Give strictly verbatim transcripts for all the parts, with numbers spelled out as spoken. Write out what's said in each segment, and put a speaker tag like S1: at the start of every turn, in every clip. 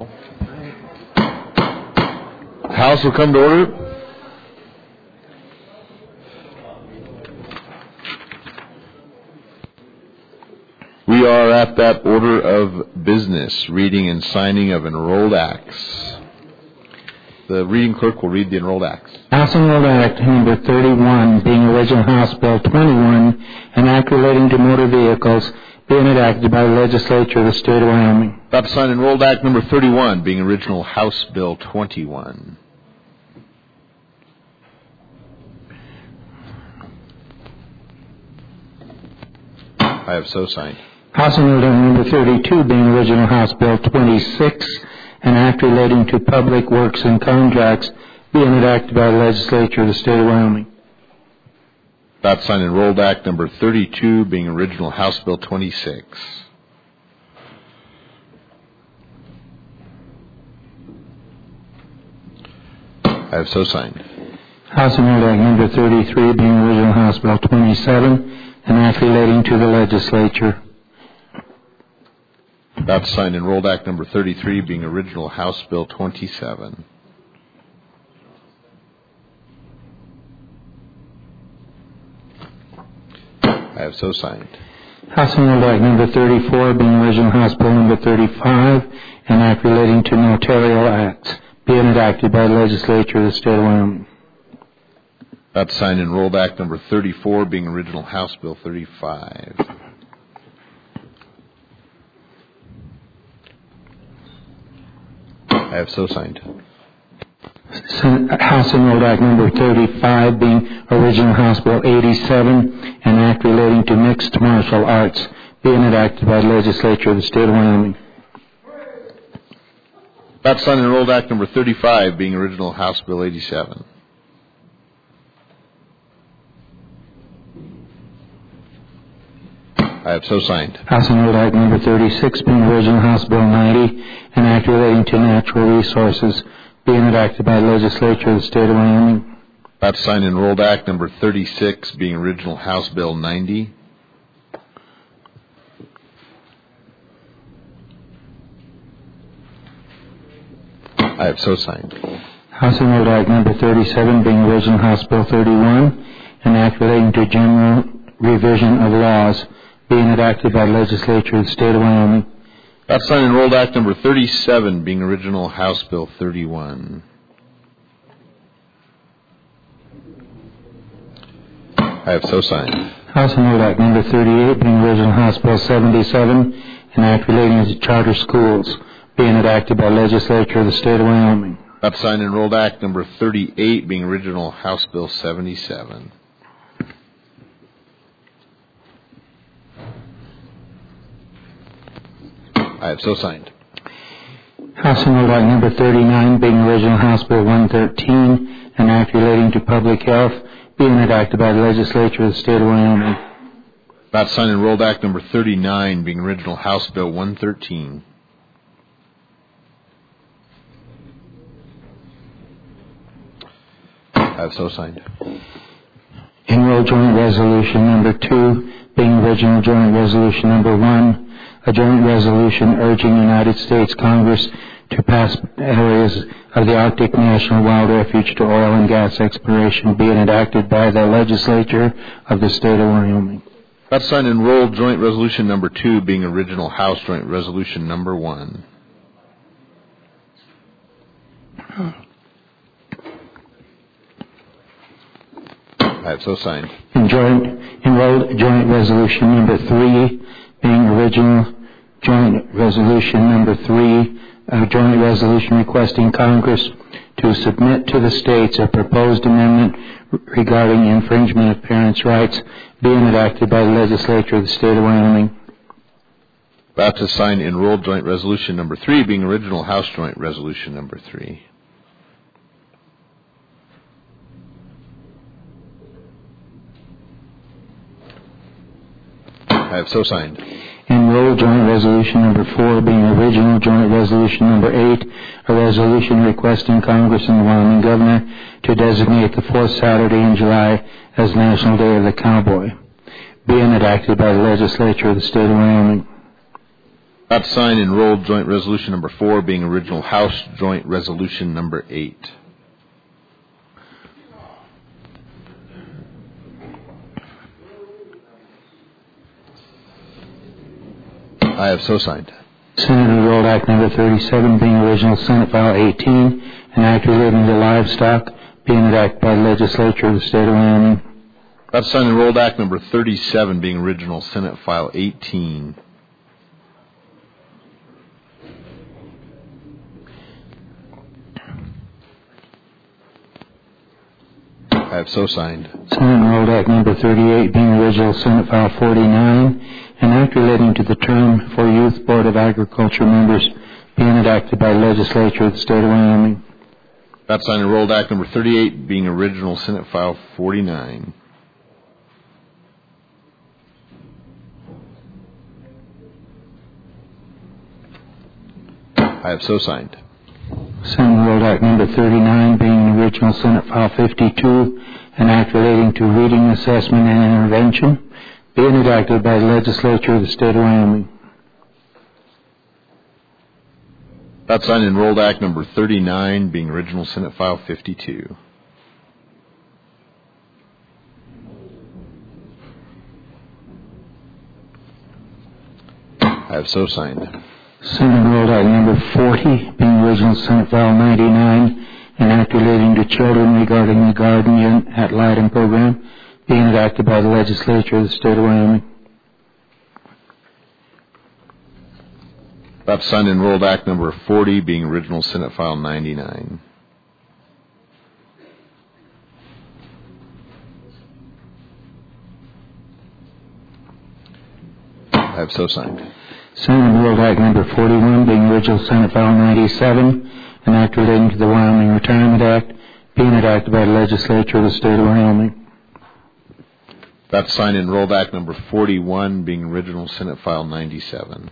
S1: House will come to order. We are at that order of business, reading and signing of enrolled acts. The reading clerk will read the enrolled acts.
S2: House Enrolled Act number thirty-one, being original House Bill twenty-one, an act relating to motor vehicles, being enacted by the legislature of the state of Wyoming.
S1: About to sign enrolled act number thirty-one, being original House Bill twenty-one. I have so signed.
S2: House Enrolled Act number thirty-two, being original House Bill twenty-six, an act relating to public works and contracts, being enacted by the legislature of the state of Wyoming.
S1: About to sign enrolled act number thirty-two, being original House Bill twenty-six. I have so signed.
S2: House Enrolled Act number thirty-three, being original House Bill twenty-seven, an act relating to the legislature.
S1: About to sign enrolled act number thirty-three, being original House Bill twenty-seven. I have so signed.
S2: House Enrolled Act number thirty-four, being original House Bill number thirty-five, an act relating to notarial acts, being enacted by the legislature of the state of Wyoming.
S1: About to sign enrolled act number thirty-four, being original House Bill thirty-five. I have so signed.
S2: House Enrolled Act number thirty-five, being original House Bill eighty-seven, an act relating to mixed martial arts, being enacted by the legislature of the state of Wyoming.
S1: About to sign enrolled act number thirty-five, being original House Bill eighty-seven. I have so signed.
S2: House Enrolled Act number thirty-six, being original House Bill ninety, an act relating to natural resources, being enacted by the legislature of the state of Wyoming.
S1: About to sign enrolled act number thirty-six, being original House Bill ninety. I have so signed.
S2: House Enrolled Act number thirty-seven, being original House Bill thirty-one, an act relating to general revision of laws, being enacted by the legislature of the state of Wyoming.
S1: About to sign enrolled act number thirty-seven, being original House Bill thirty-one. I have so signed.
S2: House Enrolled Act number thirty-eight, being original House Bill seventy-seven, an act relating to charter schools, being enacted by the legislature of the state of Wyoming.
S1: About to sign enrolled act number thirty-eight, being original House Bill seventy-seven. I have so signed.
S2: House Enrolled Act number thirty-nine, being original House Bill one thirteen, an act relating to public health, being enacted by the legislature of the state of Wyoming.
S1: About to sign enrolled act number thirty-nine, being original House Bill one thirteen. I have so signed.
S2: Enrolled Joint Resolution number two, being original Joint Resolution number one, a joint resolution urging the United States Congress to pass areas of the Arctic National Wild Refuge to oil and gas exploration, being enacted by the legislature of the state of Wyoming.
S1: About to sign enrolled Joint Resolution number two, being original House Joint Resolution number one. I have so signed.
S2: Joint, enrolled Joint Resolution number three, being original Joint Resolution number three, a joint resolution requesting Congress to submit to the states a proposed amendment regarding infringement of parents' rights, being enacted by the legislature of the state of Wyoming.
S1: About to sign enrolled Joint Resolution number three, being original House Joint Resolution number three. I have so signed.
S2: Enrolled Joint Resolution number four, being original Joint Resolution number eight, a resolution requesting Congress and the Wyoming governor to designate the fourth Saturday in July as National Day of the Cowboy, being enacted by the legislature of the state of Wyoming.
S1: About to sign enrolled joint resolution number four, being original House joint resolution number eight. I have so signed.
S2: Senate Enrolled Act number thirty-seven, being original Senate File eighteen, an act relating to livestock, being enacted by the legislature of the state of Wyoming.
S1: About to sign enrolled Act number thirty-seven, being original Senate File eighteen. I have so signed.
S2: Senate Enrolled Act number thirty-eight, being original Senate File forty-nine, an act relating to the term for Youth Board of Agriculture members, being enacted by the legislature of the state of Wyoming.
S1: About to sign enrolled Act number thirty-eight, being original Senate File forty-nine. I have so signed.
S2: Senate Enrolled Act number thirty-nine, being the original Senate File fifty-two, an act relating to reading assessment and intervention, being enacted by the legislature of the state of Wyoming.
S1: About to sign enrolled Act number thirty-nine, being original Senate File fifty-two. I have so signed.
S2: Senate Enrolled Act number forty, being original Senate File ninety-nine, an act relating to children regarding the guardian ad litem program, being enacted by the legislature of the state of Wyoming.
S1: About to sign enrolled Act number forty, being original Senate File ninety-nine. I have so signed.
S2: Senate Enrolled Act number forty-one, being original Senate File ninety-seven, an act relating to the Wyoming Retirement Act, being enacted by the legislature of the state of Wyoming.
S1: About to sign enrolled Act number forty-one, being original Senate File ninety-seven.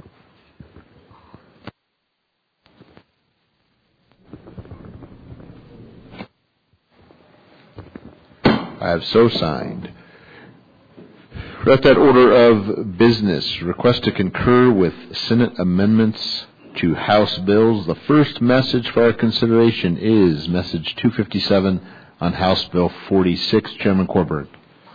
S1: I have so signed. We're at that order of business. Request to concur with Senate amendments to House bills. The first message for our consideration is Message two fifty-seven on House Bill forty-six. Chairman Corberg.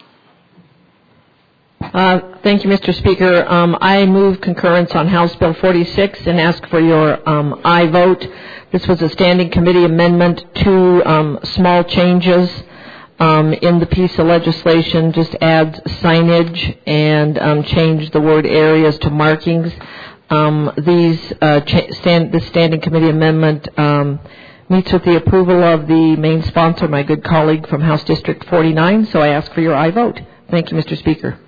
S3: Uh, thank you, Mister Speaker. Um, I move concurrence on House Bill forty-six and ask for your um, aye vote. This was a standing committee amendment to um, small changes um, in the piece of legislation. Just adds signage and um, change the word areas to markings. Um, these uh, cha- stand, this standing committee amendment um, meets with the approval of the main sponsor, my good colleague from House District forty-nine. So I ask for your aye vote. Thank you, Mister Speaker.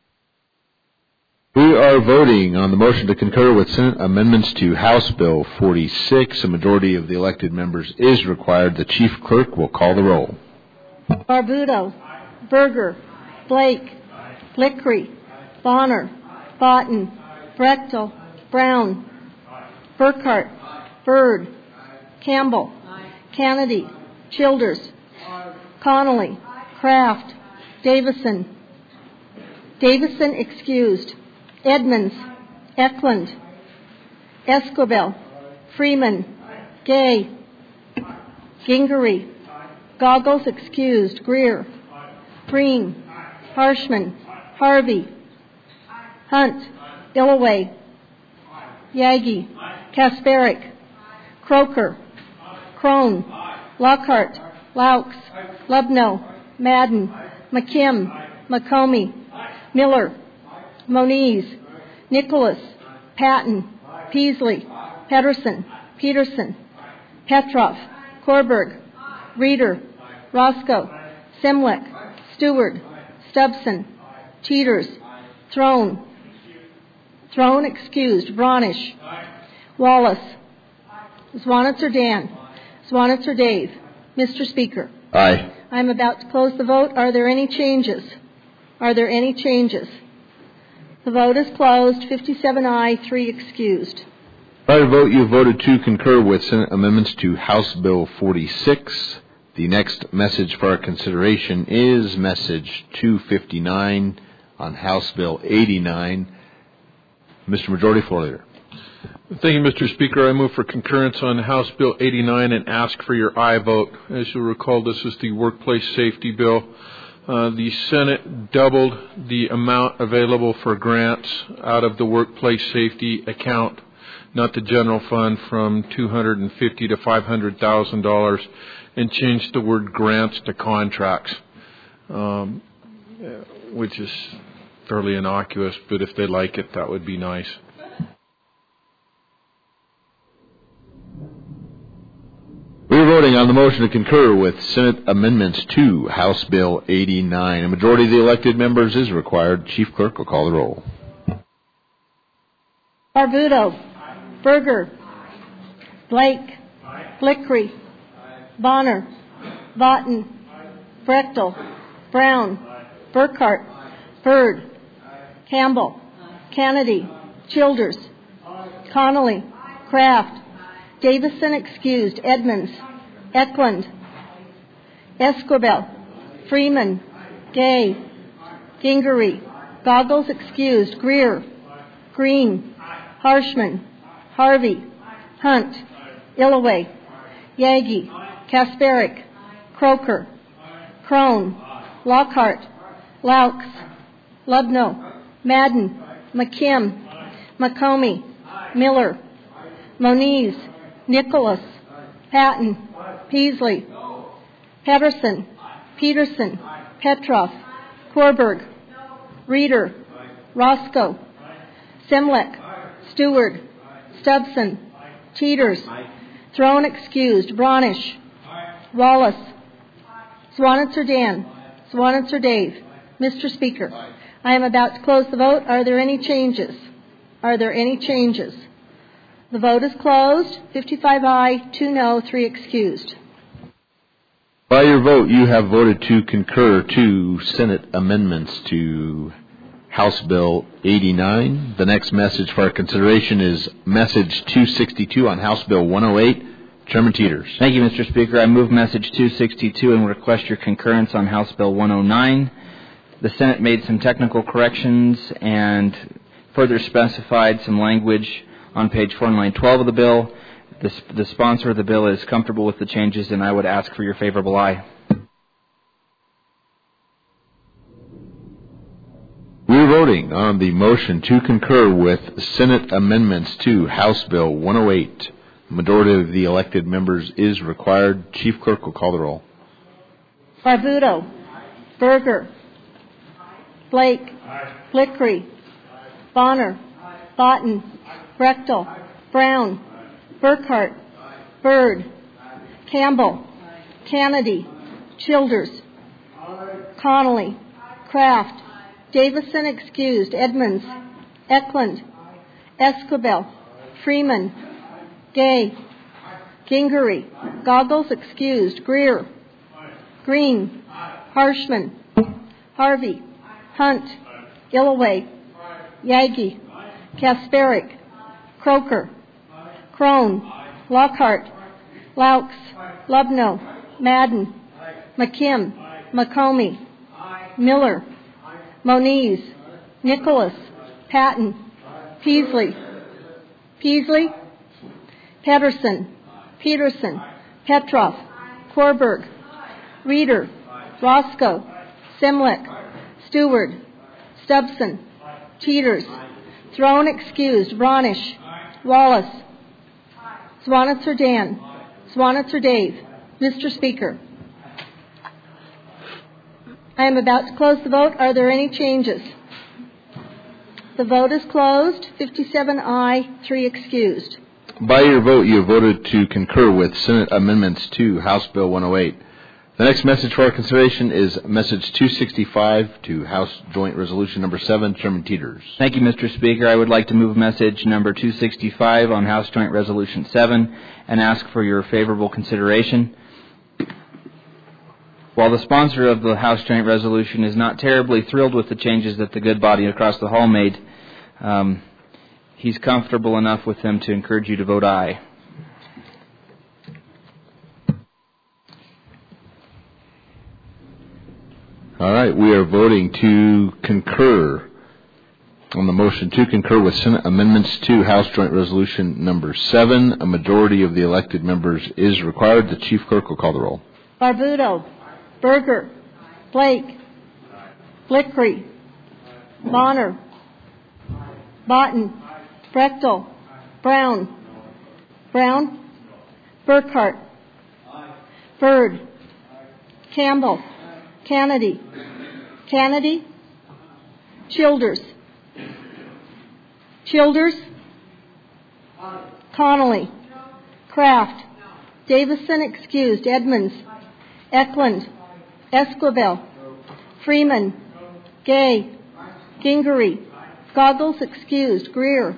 S1: We are voting on the motion to concur with Senate amendments to House Bill forty-six. A majority of the elected members is required. The Chief Clerk will call the roll.
S4: Barbudo, Berger, Blake, Lickery, Bonner, Botten, Brechtel, Brown, Burkhart, Bird, Campbell, Kennedy, Childers, Connolly, Kraft, Davison, Davison excused, Edmonds, Eklund, Escobel, Freeman, Gay, Gingery, Goggles excused, Greer, Green, Harshman, Harvey, Hunt, Illaway, Yagi, Kasparic, Croker, Crone, Lockhart, Laux, Lubno, Madden, McKim, McComey, Miller, Moniz, Nicholas, Patton, Peasley, Pedersen, Peterson, Petrov, Korberg, Reeder, Roscoe, Simwick, Stewart, Stubson, Teeters, Throne, Throne excused, Bronish, Wallace, Zwanitzer Dan, Zwanitzer Dave. Mister Speaker.
S1: Aye.
S4: I'm about to close the vote. Are there any changes? Are there any changes? The vote is closed. fifty-seven aye, three excused.
S1: By your vote, you voted to concur with Senate amendments to House Bill forty-six. The next message for our consideration is Message two fifty-nine on House Bill eighty-nine. Mister Majority Floor Leader.
S5: Thank you, Mister Speaker. I move for concurrence on House Bill eighty-nine and ask for your aye vote. As you'll recall, this is the workplace safety bill. Uh, the Senate doubled the amount available for grants out of the workplace safety account, not the general fund, from two hundred fifty thousand dollars to five hundred thousand dollars, and changed the word grants to contracts, um, which is fairly innocuous, but if they like it, that would be nice.
S1: We're voting on the motion to concur with Senate amendments to House Bill eighty-nine. A majority of the elected members is required. Chief Clerk will call the roll.
S4: Barbuto. Berger. Blake. Blickery. Bonner. Vaughton. Brechtel. Brown. Burkhart. Byrd. Campbell. Kennedy. Childers. Connolly. Kraft. Davison excused. Edmonds. Eklund. Esquivel. Freeman. Gay. Gingery. Goggles excused. Greer. Green. Harshman. Harvey. Hunt. Illaway. Yagi. Kasparic. Croker. Crone. Lockhart. Laux. Lubno. Madden. McKim. McComey. Miller. Moniz. Nicholas. Patton. Peasley. Pedersen. Peterson. Petroff. Korberg. Reeder. Roscoe. Simlick. Stewart. Stubson. Teeters. Throne excused. Bronish. Wallace. Swanitzer Dan. Swanitzer Dave. Mister Speaker, I am about to close the vote. Are there any changes? Are there any changes? The vote is closed. fifty-five aye, two no, three excused.
S1: By your vote, you have voted to concur to Senate amendments to House Bill eighty-nine. The next message for our consideration is Message two sixty-two on House Bill one oh eight. Chairman Teeters.
S6: Thank you, Mister Speaker. I move Message two sixty-two and request your concurrence on House Bill one oh nine. The Senate made some technical corrections and further specified some language on page four line twelve of the bill. The, the sponsor of the bill is comfortable with the changes, and I would ask for your favorable aye.
S1: We're voting on the motion to concur with Senate amendments to House Bill one oh eight. The majority of the elected members is required. Chief Clerk will call the roll.
S4: Barbuto. Berger. Blake. Blickery. Bonner. Vaughton. Brechtel. Brown. Burkhart. Byrd. Campbell. Kennedy. Childers. Connolly. Kraft. Davison excused. Edmonds. Eklund. Esquivel. Freeman. Gay. Gingery. Goggles excused. Greer. Green. Harshman. Harvey. Hunt. Illaway. Yagi. Kasparic. Croker. Crone. Lockhart. Laux. Lubno. Madden. McKim. McComey. Miller. Moniz. Nicholas. Patton. Peasley. Peasley. Pedersen. Peterson. Petroff. Korberg. Reeder. Roscoe. Simlick. Stewart. Stubson. Teeters. Throne excused. Bronish. Wallace. Swanitzer Dan. Swanitzer Dave. Mister Speaker, I am about to close the vote. Are there any changes? The vote is closed. fifty-seven aye, three excused.
S1: By your vote, you have voted to concur with Senate amendments to House Bill one oh eight. The next message for our consideration is Message two sixty-five to House Joint Resolution Number seven. Chairman Teeters.
S6: Thank you, Mister Speaker. I would like to move Message Number two sixty-five on House Joint Resolution seven and ask for your favorable consideration. While the sponsor of the House Joint Resolution is not terribly thrilled with the changes that the good body across the hall made, um, he's comfortable enough with them to encourage you to vote aye.
S1: All right, we are voting to concur On the motion to concur with Senate amendments to House Joint Resolution number seven, a majority of the elected members is required. The Chief Clerk will call the roll.
S4: Barbuto. Berger. Blake. Blickery. Bonner. Botten. Brechtel. Brown. Brown. Burkhart. Byrd. Campbell. Kennedy. Kennedy. Childers. Childers. Connolly. Kraft. Davison excused. Edmonds. Eklund. Esquivel. Freeman. Gay. Gingery. Goggles excused. Greer.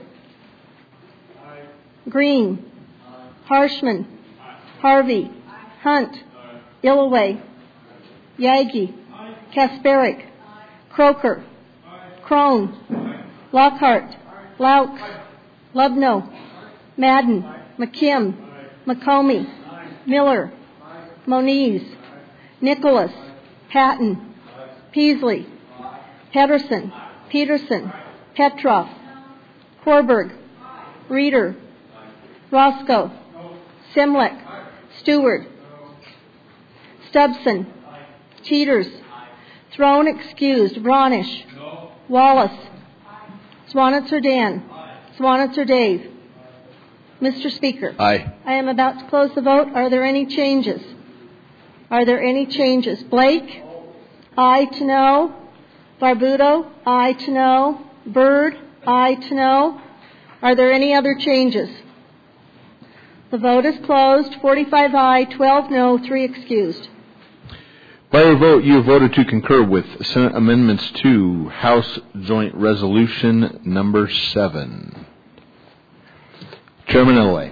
S4: Green. Harshman. Harvey. Hunt. Illaway. Yagi. Kasparic. Croker. Crone. Lockhart. Laux. Lubno. Madden. McKim. McComey. Miller. Moniz. Nicholas. Patton. Peasley. Pedersen. Peterson. Petroff. Korberg. Reeder. Roscoe. Simlick. Stewart. Stubson. Cheaters. Throne excused. Bronish. Wallace. Swanitzer Dan. Swanitzer Dave. Mister Speaker.
S1: Aye.
S4: I am about to close the vote. Are there any changes? Are there any changes? Blake? Aye to no. Barbuto? Aye to no. Byrd? Aye to no. Are there any other changes? The vote is closed. forty-five aye, twelve no, three excused.
S1: By your vote, you have voted to concur with Senate amendments to House Joint Resolution number seven. Chairman Illaway.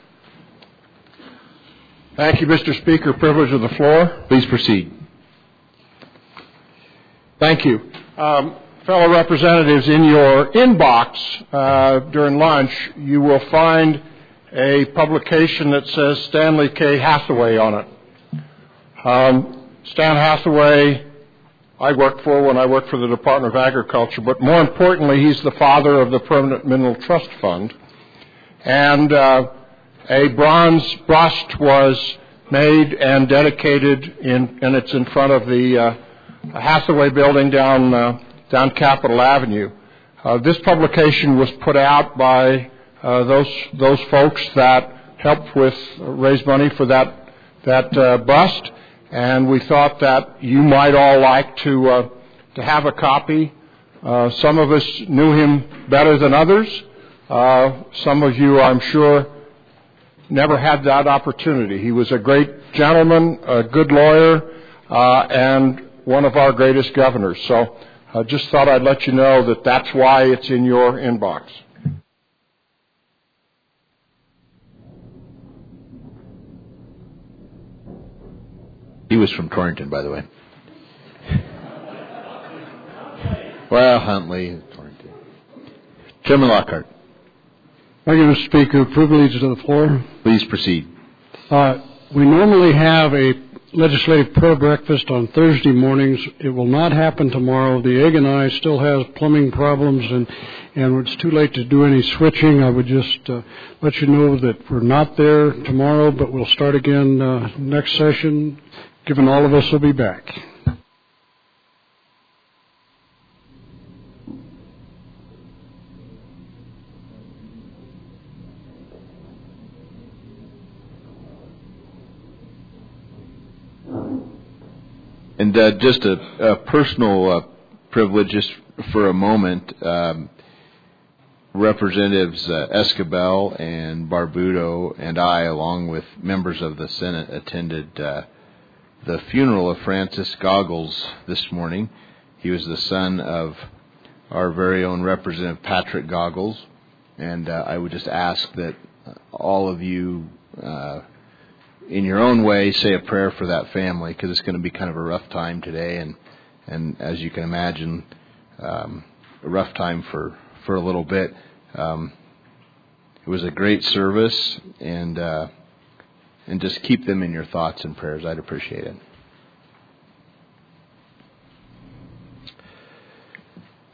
S7: Thank you, Mister Speaker. Privilege of the floor.
S1: Please proceed.
S7: Thank you. Um, fellow representatives, in your inbox uh, during lunch, you will find a publication that says Stanley K. Hathaway on it. Um, Stan Hathaway, I worked for when I worked for the Department of Agriculture, but more importantly, he's the father of the Permanent Mineral Trust Fund. And uh, a bronze bust was made and dedicated, in, and it's in front of the uh, Hathaway building down, uh, down Capitol Avenue. Uh, this publication was put out by uh, those, those folks that helped with uh, raise money for that, that uh, bust. And we thought that you might all like to uh, to have a copy. Uh, some of us knew him better than others. Uh, some of you, I'm sure, never had that opportunity. He was a great gentleman, a good lawyer, uh, and one of our greatest governors. So I just thought I'd let you know that that's why it's in your inbox.
S1: He was from Torrington, by the way. Well, Huntley, Torrington. Chairman Lockhart.
S8: Thank you, Mister Speaker. Privilege to the floor.
S1: Please proceed.
S8: Uh, we normally have a legislative prayer breakfast on Thursday mornings. It will not happen tomorrow. The Egg and I still has plumbing problems, and, and it's too late to do any switching. I would just uh, let you know that we're not there tomorrow, but we'll start again uh, next session, given all of us will be back.
S1: And uh, just a, a personal uh, privilege, just for a moment, um, Representatives uh, Esquivel and Barbuto and I, along with members of the Senate, attended uh, the funeral of Francis Goggles this morning. He was the son of our very own Representative Patrick Goggles, and uh, I would just ask that all of you, uh, in your own way, say a prayer for that family, because it's going to be kind of a rough time today, and and as you can imagine, um, a rough time for, for a little bit. Um, it was a great service, and uh, and just keep them in your thoughts and prayers. I'd appreciate it.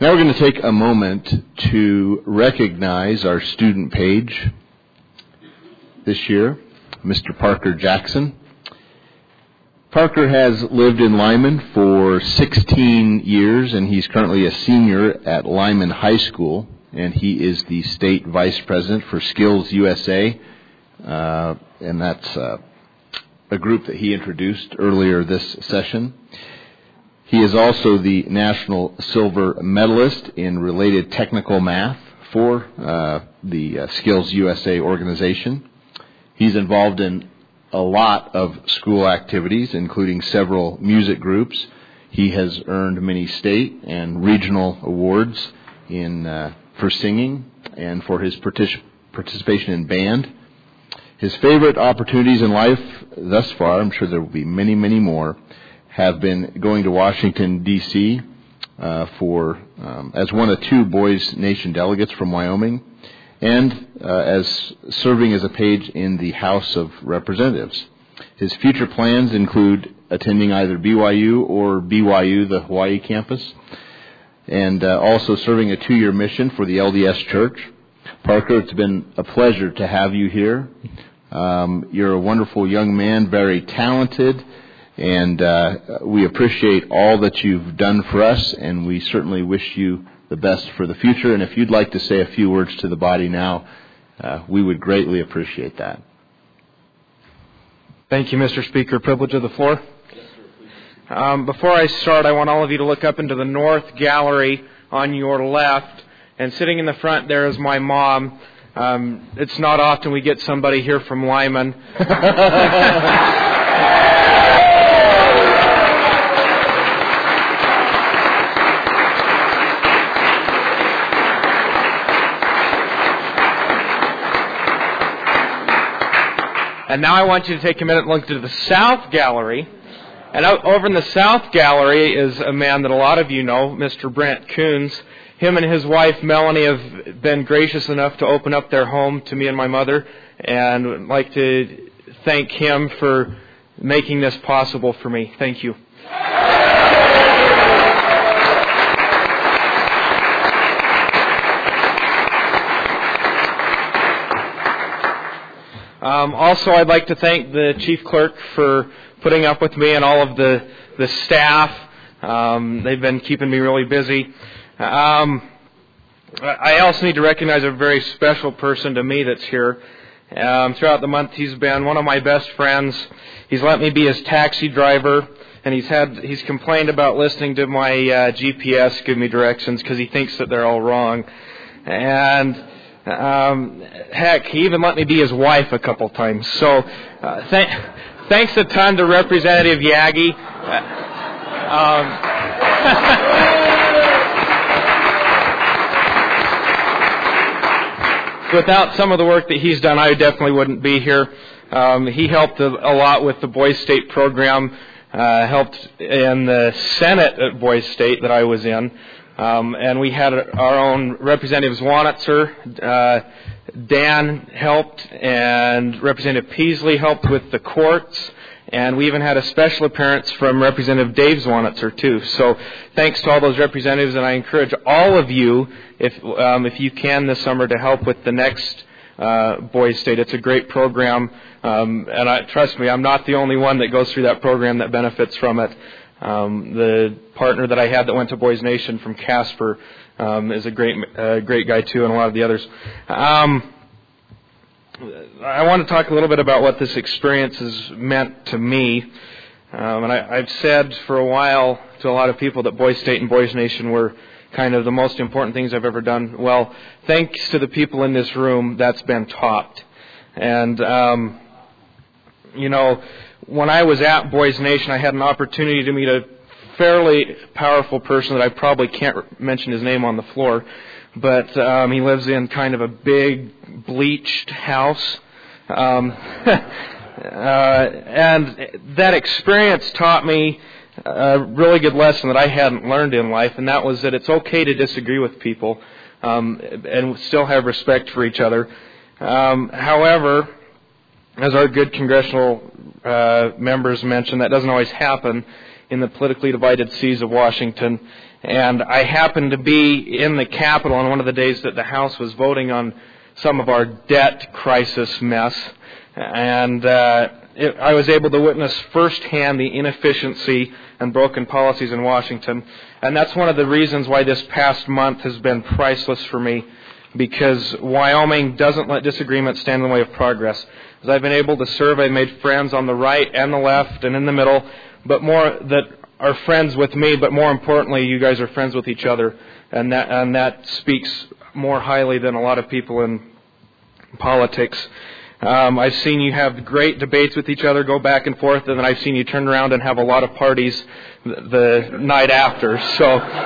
S1: Now we're going to take a moment to recognize our student page this year, Mister Parker Jackson. Parker has lived in Lyman for sixteen years, and he's currently a senior at Lyman High School, and he is the state vice president for Skills U S A, uh, and that's uh, a group that he introduced earlier this session. He is also the national silver medalist in related technical math for uh, the uh, Skills U S A organization. He's involved in a lot of school activities, including several music groups. He has earned many state and regional awards in uh, for singing and for his partic- participation in band. His favorite opportunities in life thus far, I'm sure there will be many, many more, have been going to Washington, D C uh, for um, as one of two Boys Nation delegates from Wyoming, and uh, as serving as a page in the House of Representatives. His future plans include attending either B Y U or B Y U, the Hawaii campus, and uh, also serving a two-year mission for the L D S Church. Parker, it's been a pleasure to have you here. Um, you're a wonderful young man, very talented, and uh, we appreciate all that you've done for us, and we certainly wish you the best for the future. And if you'd like to say a few words to the body now, uh, we would greatly appreciate that.
S9: Thank you, Mister Speaker. Privilege of the floor. Um, before I start, I want all of you to look up into the north gallery on your left. And sitting in the front there is my mom. Um, it's not often we get somebody here from Lyman. And now I want you to take a minute and look to the South Gallery. And out over in the South Gallery is a man that a lot of you know, Mister Brent Coons. Him and his wife, Melanie, have been gracious enough to open up their home to me and my mother. And I'd like to thank him for making this possible for me. Thank you. Um, also, I'd like to thank the chief clerk for putting up with me and all of the, the staff. Um, they've been keeping me really busy. Um, I also need to recognize a very special person to me that's here. Um, throughout the month, he's been one of my best friends. He's let me be his taxi driver, and he's had he's complained about listening to my uh, G P S give me directions because he thinks that they're all wrong. And Um, heck, he even let me be his wife a couple times. So, uh, th- thanks a ton to Representative Yagi. Uh, um, without some of the work that he's done, I definitely wouldn't be here. Um, he helped a, a lot with the Boys State program, uh, helped in the Senate at Boys State that I was in. Um, and we had our own Representative Zwanitzer. Uh, Dan helped, and Representative Peasley helped with the courts. And we even had a special appearance from Representative Dave Zwanitzer, too. So thanks to all those representatives, and I encourage all of you, if um, if you can this summer, to help with the next uh, Boys State. It's a great program, um, and I, trust me, I'm not the only one that goes through that program that benefits from it. Um, the partner that I had that went to Boys Nation from Casper um, is a great, uh, great guy too, and a lot of the others. Um, I want to talk a little bit about what this experience has meant to me. Um, and I, I've said for a while to a lot of people that Boys State and Boys Nation were kind of the most important things I've ever done. Well, thanks to the people in this room, that's been topped. And um, you know, when I was at Boys Nation, I had an opportunity to meet a fairly powerful person that I probably can't mention his name on the floor, but um, he lives in kind of a big bleached house. Um, uh, and that experience taught me a really good lesson that I hadn't learned in life, and that was that it's okay to disagree with people um, and still have respect for each other. Um, however, as our good congressional uh, members mentioned, that doesn't always happen. in the politically divided seas of Washington. And I happened to be in the Capitol on one of the days that the House was voting on some of our debt crisis mess. And uh, it, I was able to witness firsthand the inefficiency and broken policies in Washington. And that's one of the reasons why this past month has been priceless for me, because Wyoming doesn't let disagreement stand in the way of progress. As I've been able to serve, I've made friends on the right and the left and in the middle, but more that are friends with me, but more importantly, you guys are friends with each other. And that, and that speaks more highly than a lot of people in politics. Um, I've seen you have great debates with each other, go back and forth, and then I've seen you turn around and have a lot of parties the, the night after. So,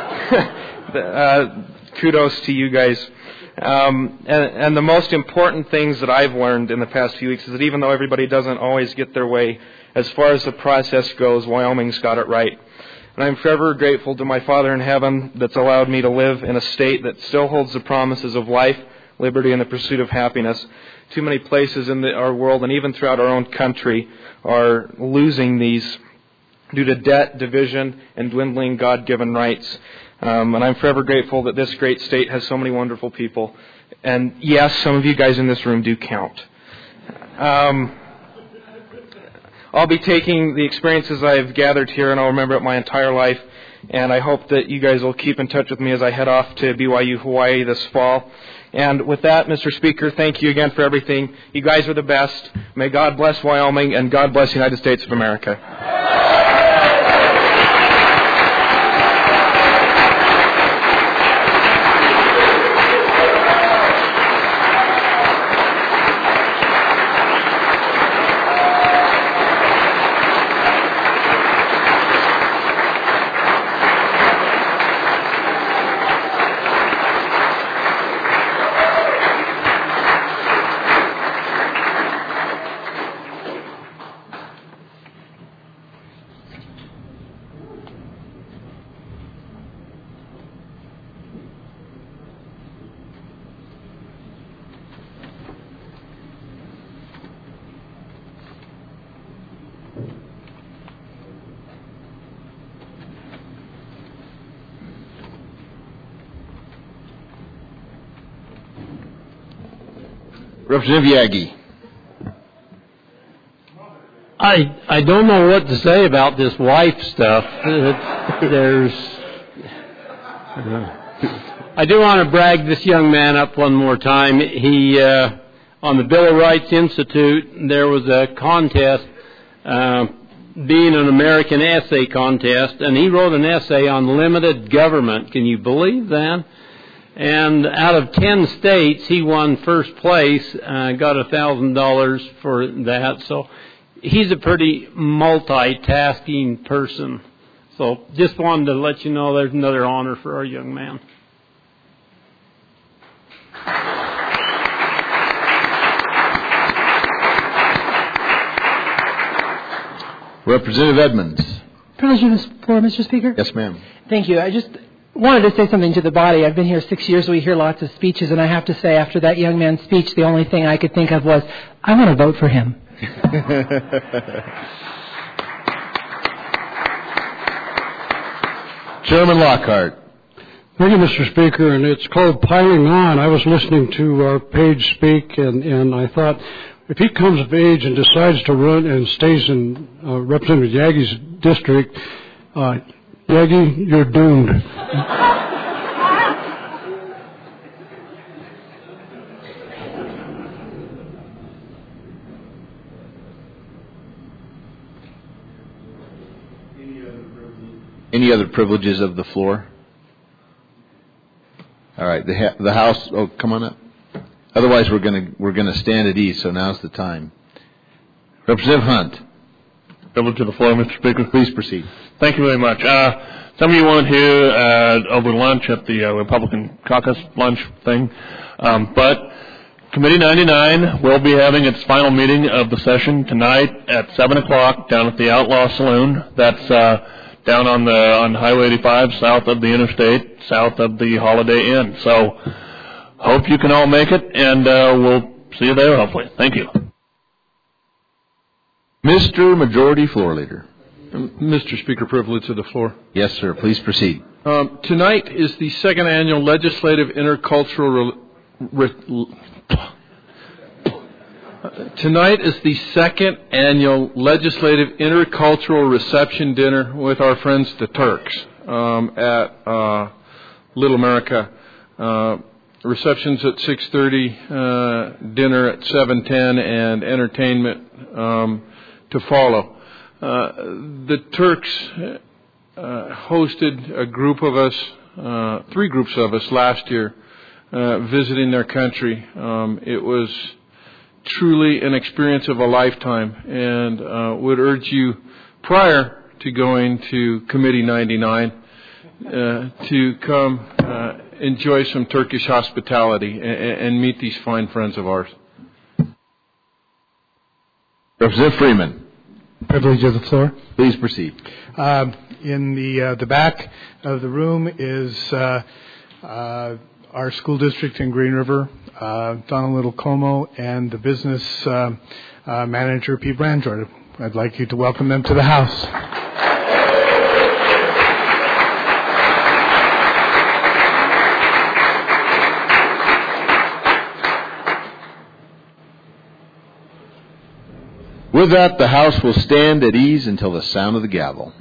S9: uh, kudos to you guys. Um, and, and the most important things that I've learned in the past few weeks is that even though everybody doesn't always get their way, as far as the process goes, Wyoming's got it right. And I'm forever grateful to my Father in heaven that's allowed me to live in a state that still holds the promises of life, liberty, and the pursuit of happiness. Too many places in the, our world and even throughout our own country are losing these due to debt, division, and dwindling God-given rights. Um, and I'm forever grateful that this great state has so many wonderful people. And yes, some of you guys in this room do count. Um, I'll be taking the experiences I've gathered here and I'll remember it my entire life. And I hope that you guys will keep in touch with me as I head off to B Y U Hawaii this fall. And with that, Mister Speaker, thank you again for everything. You guys are the best. May God bless Wyoming and God bless the United States of America.
S1: Representative Yagi.
S10: I I don't know what to say about this wife stuff. There's. Uh, I do want to brag this young man up one more time. He uh, on the Bill of Rights Institute, there was a contest, uh, being an American essay contest, and he wrote an essay on limited government. Can you believe that? And out of ten states, he won first place, uh, got a thousand dollars for that. So he's a pretty multitasking person. So just wanted to let you know there's another honor for our young man.
S1: Representative Edmonds.
S11: Privilege of the floor, Mister Speaker.
S1: Yes, ma'am.
S11: Thank you. I just wanted to say something to the body. I've been here six years. We hear lots of speeches, and I have to say, after that young man's speech, the only thing I could think of was, I want to vote for him.
S1: Chairman Lockhart.
S8: Thank you, Mister Speaker, and it's called piling on. I was listening to our Page speak, and, and I thought, if he comes of age and decides to run and stays in uh, Representative Yagi's district, uh, Yagi, you're doomed.
S1: Any other privileges of the floor? All right, the ha- the House. Oh, come on up. Otherwise, we're gonna we're gonna stand at ease. So now's the time. Representative Hunt.
S12: Privilege to the floor, Mister Speaker.
S1: Please proceed.
S12: Thank you very much. Uh, some of you weren't here uh, over lunch at the uh, Republican caucus lunch thing, um, but Committee ninety-nine will be having its final meeting of the session tonight at seven o'clock down at the Outlaw Saloon. That's uh, down on the on Highway eighty-five, south of the interstate, south of the Holiday Inn. So, hope you can all make it, and uh, we'll see you there, hopefully. Thank you.
S1: Mister Majority Floor Leader.
S5: Mister Speaker, privilege of the floor.
S1: Yes, sir. Please proceed.
S5: Um, tonight is the second annual Legislative Intercultural... Re- re- Tonight is the second annual Legislative Intercultural Reception Dinner with our friends the Turks um, at uh, Little America. Uh, receptions at six thirty, uh, dinner at seven ten, and entertainment um, to follow. Uh, the Turks uh, hosted a group of us, uh, three groups of us last year, uh, visiting their country. Um, it was truly an experience of a lifetime, and uh, would urge you, prior to going to Committee ninety-nine, uh, to come uh, enjoy some Turkish hospitality and, and meet these fine friends of ours.
S1: Representative Freeman.
S13: Privilege of the floor.
S1: Please proceed.
S13: Uh, in the uh, the back of the room is uh, uh, our school district in Green River, uh, Donald Little Como, and the business uh, uh, manager, Pete Brandrod. I'd like you to welcome them to the House.
S1: With that, the House will stand at ease until the sound of the gavel.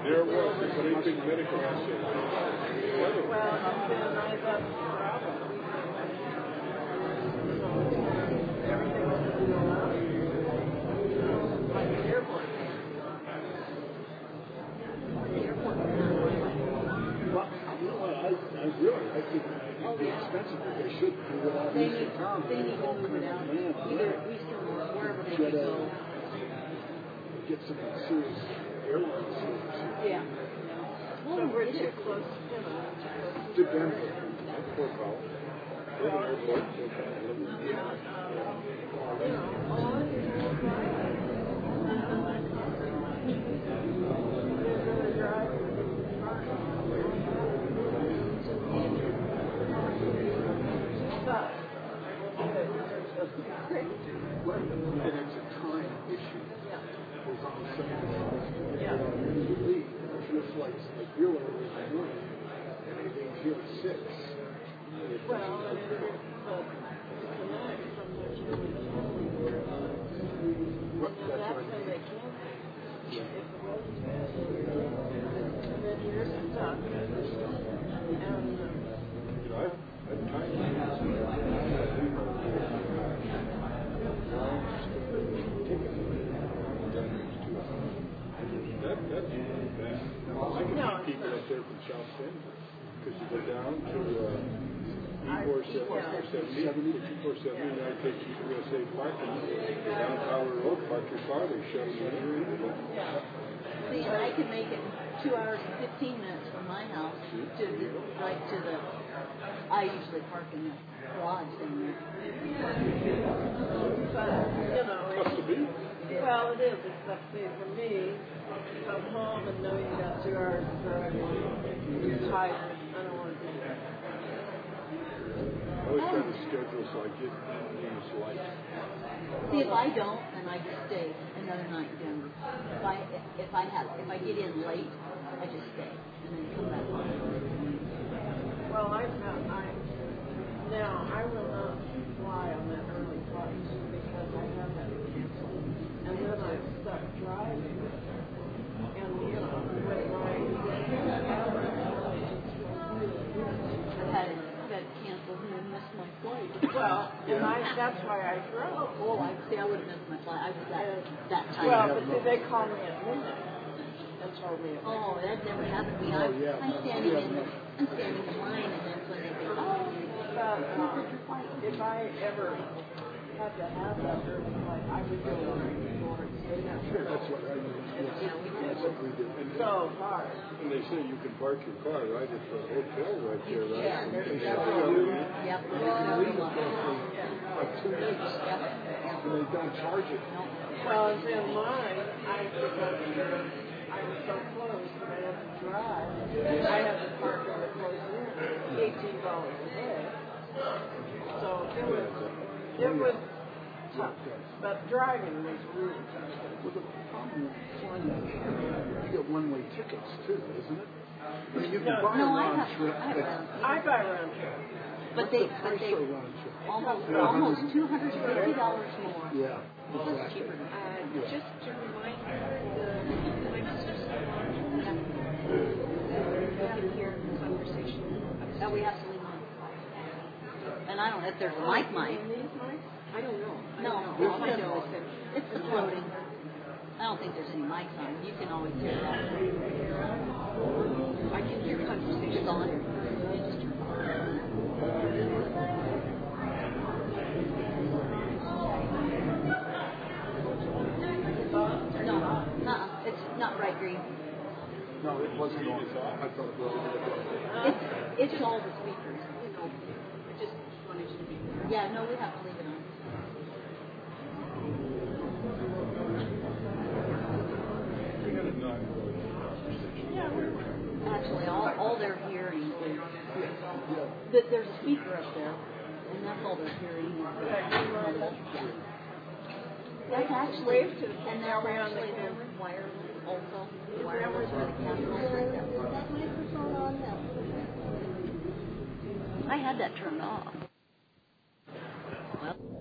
S14: There was, but I think medical assay.
S15: Well, then I thought the problem. So everything was going to go out. Like the airport.
S14: Well, you know what, I, I really, I think it'd be expensive, but they should do it out
S16: They
S14: in
S16: need,
S14: town.
S16: they need to move it out, either Eastern or wherever they can go.
S14: Get some serious airline service.
S16: Yeah.
S15: So we're too close, you know, too close.
S14: To Denver, not Fort Powell. They're an airport. And it's a time issue. It's on Sunday. Yeah. You leave. Your flight's like real early in the morning, and they leave here at six.
S15: Well, and it is, but tonight from which you would
S14: What, that's
S15: that's
S14: what I
S15: when
S14: mean.
S15: they can't. If the road's bad, then you're stuck. And, um,
S14: You know, I've, I've timed it. That, that's really bad. Now, I can
S15: No,
S14: meet people up there from South Bend, because you go down to uh, E four seventy, or two four seventy, and I take U S A parking, go down Tower Road, park your car, they shuttle you in.
S16: See, and I can make it two hours and fifteen minutes from my house to the, right to the, I usually park in the garage in there.
S15: you know,
S14: Must have been.
S15: well, it is, except see, for me, come home and know you got two hours of driving. You're tired. I don't want to do that.
S14: I always try to schedule so I get in these lights.
S16: See, if I don't, then I just stay another night in Denver. If I, if I have, if I get in late, I just stay and then come back home.
S15: Well, I found I now I will not fly on that early flight because I have that canceled, and then I'm stuck driving, and you know with my
S16: I've had it, had it canceled and missed my flight.
S15: well, and I that's why I drove.
S16: Oh, I see. I would have missed my flight. I was that that time.
S15: Well, but see, they called me at midnight and told me.
S16: Oh, that never happened to me. I'm, I'm standing in, I'm standing in line, and that's when they say, "Oh,
S15: But um, if I ever had to have that early flight, I would go right before and stay down.
S14: Sure, that's what I mean.
S15: Yeah, we did.
S14: That's what we do. And
S15: So hard.
S14: And they say you can park your car right at the hotel right there, right?
S16: Yeah, there's
S14: And
S16: a
S14: you
S16: double.
S14: leave,
S16: Yep,
S14: you
S16: there's a
S14: leave
S16: double.
S14: for like two weeks, and they don't charge it.
S15: Well, and then mine, I because I was so close that I had to drive. I had to park in the close in, eighteen dollars a day. So it was, it was tough. But driving was really tough.
S14: Well, the problem with flying, you get one-way tickets too, isn't it? I mean, you can
S15: No,
S14: buy
S16: no,
S14: a
S16: I
S14: round
S16: have-
S14: trip,
S16: I have
S14: but
S16: round
S15: I buy round trip.
S16: But they, but they,
S14: for a round trip?
S16: almost, almost two hundred fifty dollars more.
S14: Yeah,
S16: Almost
S14: exactly.
S16: cheaper.
S15: Uh, just to remind you, the, my sister's
S16: We can hear the conversation. Oh, we have to leave on. And I don't know if there's a mic mic.
S15: I don't know.
S16: No, all I know is that it's the floating. I don't think there's any mics on. You can always hear that. I can hear conversations on. You just turn it on. No, uh-uh. It's not bright green.
S14: No, it wasn't on. I thought it was.
S16: It's, it's all the speakers. You know, I just wanted you to be clear. Yeah, no, we have to leave it on. Actually, all, all they're hearing is that there's a speaker up there, and that's all they're hearing. Yeah. That's actually, and that's actually the wireless also. Wireless for the Capitol.
S4: Is that microphone on now?
S16: I had that turned off. Well.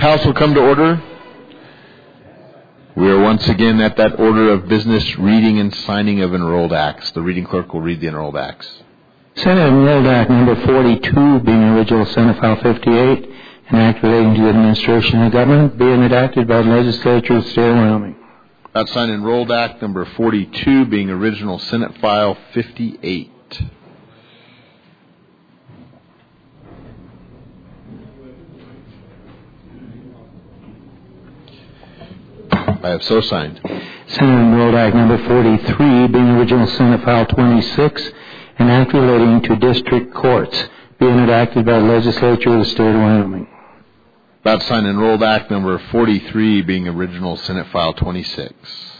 S1: House will come to order. We are once again at that order of business, reading and signing of enrolled acts. The reading clerk will read the enrolled acts.
S2: Senate Enrolled Act number forty-two, being original Senate File fifty-eight, an act relating to the administration of government, being enacted by the legislature of the state of Wyoming.
S1: About signed Enrolled Act number forty-two, being original Senate File fifty-eight. I have so signed.
S2: Senate Enrolled Act number forty-three, being original Senate File twenty-six, an act relating to district courts, being enacted by the legislature of the state of Wyoming.
S1: About signed Enrolled Act number forty-three, being original Senate File twenty-six.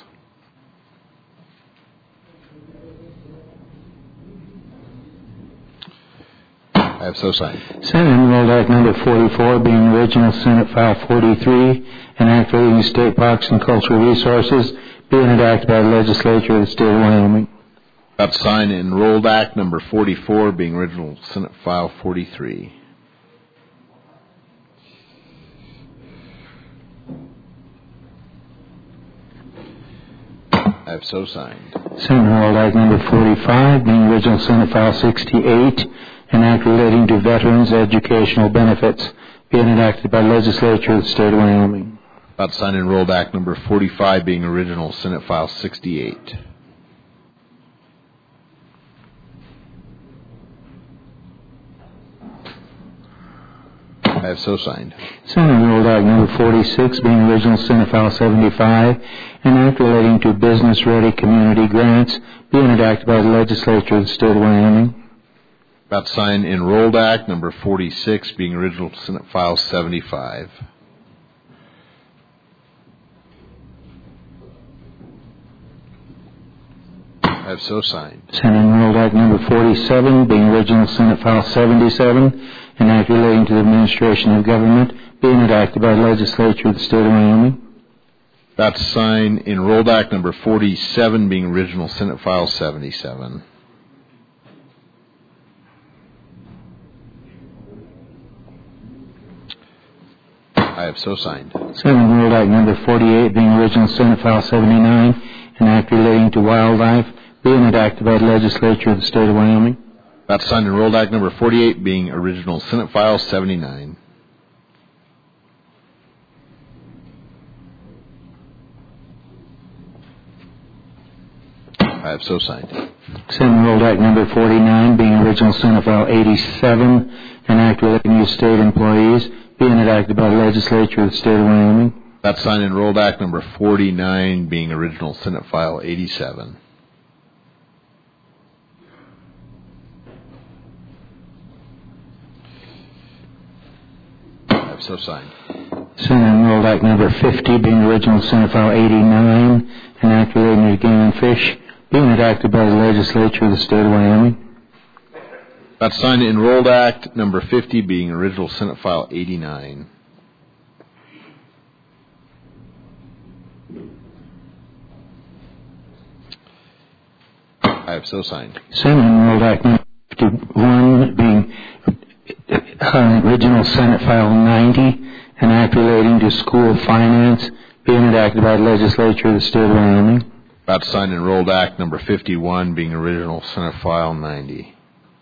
S1: I have so signed.
S2: Senate Enrolled Act number forty-four, being original Senate File forty-three, an act relating to state parks and cultural resources, being enacted by the legislature of the state of Wyoming.
S1: About signed Enrolled Act number forty-four, being original Senate File forty-three. I have so signed.
S2: Senate Enrolled Act number forty-five, being original Senate File sixty-eight, an act relating to veterans' educational benefits, being enacted by the legislature of the state of Wyoming.
S1: About signed Enrolled Act number forty-five, being original Senate File sixty-eight. I have so signed.
S2: Senate Enrolled Act number forty-six, being original Senate File seventy-five, an act relating to business-ready community grants, being enacted by the legislature of the state of Wyoming.
S1: About signed Enrolled Act number forty-six, being original Senate File seventy-five. I have so signed.
S2: Senate Enrolled Act number forty-seven, being original Senate File seventy-seven, an act relating to the administration of government, being enacted by the legislature of the state of Wyoming.
S1: About signed Enrolled Act number forty-seven, being original Senate File seventy-seven. I have so signed.
S2: Senate Enrolled Act number forty-eight, being original Senate File seventy-nine, an act relating to wildlife, being enacted by the legislature of the state of Wyoming.
S1: About signed Enrolled Act number forty-eight, being original Senate File seventy-nine. I have so signed.
S2: Senate Enrolled Act number forty-nine, being original Senate File eighty-seven, an act relating to state employees, being enacted by the legislature of the state of Wyoming.
S1: About signed Enrolled Act number forty-nine, being original Senate File eighty-seven. I have so signed.
S2: Senate Enrolled Act number fifty, being original Senate File eighty-nine, an act relating to game and fish, being enacted by the legislature of the state of Wyoming.
S1: About signed Enrolled Act number fifty, being original Senate File eighty-nine. I have so signed.
S2: Senate Enrolled Act number fifty-one, being uh, original Senate File ninety, an act relating to school finance, being enacted by the legislature of the state of Wyoming.
S1: About signed Enrolled Act number fifty-one, being original Senate File ninety.